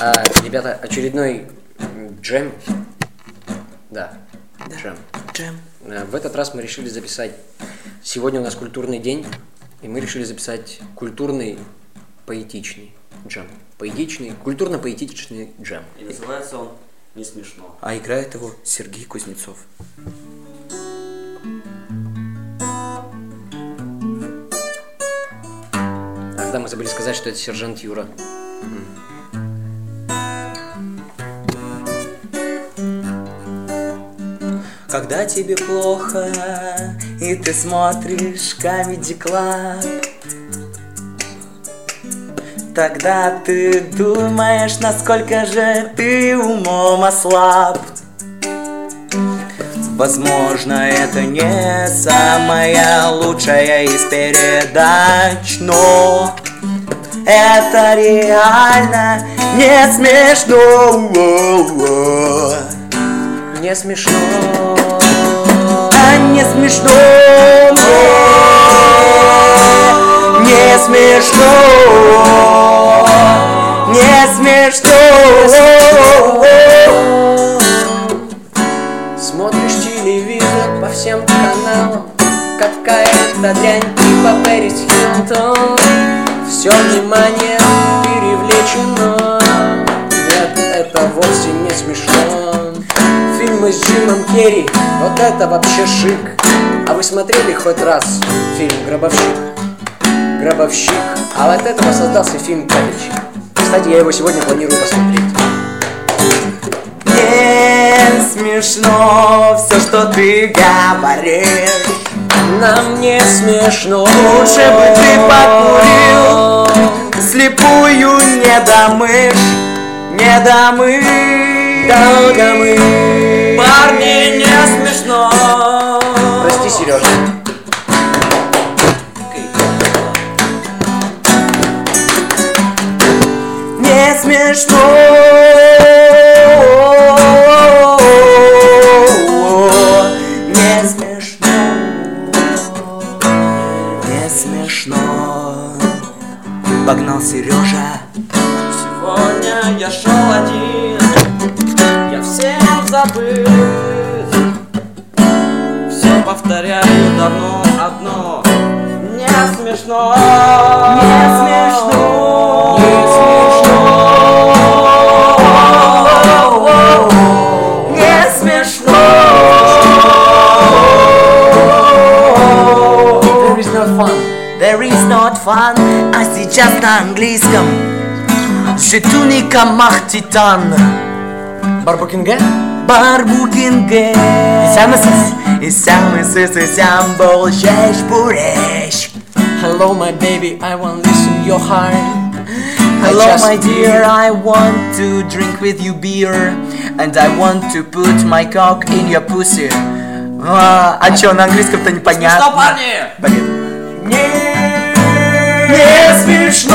Ребята, очередной джем. Да, джем. В этот раз мы решили записать... Сегодня у нас культурный день, и мы решили записать культурный поэтичный джем. Культурно-поэтичный джем. И называется он «Не смешно». А играет его Сергей Кузнецов. Ах да, мы забыли сказать, что это сержант Юра. Когда тебе плохо, и ты смотришь Comedy Club, тогда ты думаешь, насколько же ты умом ослаб. Возможно, это не самая лучшая из передач, но это реально не смешно. Не смешно. Не смешно. Не смешно. Не смешно. Смотришь телевизор по всем каналам, какая-то дрянь типа Пэрис Хилтон. Все внимание перевлечено. Нет, это вовсе не смешно. Фильмы с Джимом Керри, вот это вообще шик. А вы смотрели хоть раз фильм «Гробовщик»? «Гробовщик». А вот этого создался фильм «Калич». Кстати, я его сегодня планирую посмотреть. Не смешно все, что ты говоришь. Нам не смешно. Лучше бы ты покурил слепую недомышь. Парни, не смешно. Прости, Сережа. Не смешно. Не смешно. Не смешно. Погнал Сережа. Сегодня я шел один, я всем забыл. Все повторяю давно одно. Не смешно. Не смешно. Не смешно. There is no fun. There is not fun. А сейчас на английском. Жетуника Махтитан. Барбукинге? Барбукинге. И сам болщащ бурещ. Hello, my baby, I want to listen your heart. Hello, my dear, I want to drink with you beer. And I want to put my cock in your pussy. А чё, на английском-то непонятно. Что, парни? Блин. Не смешно.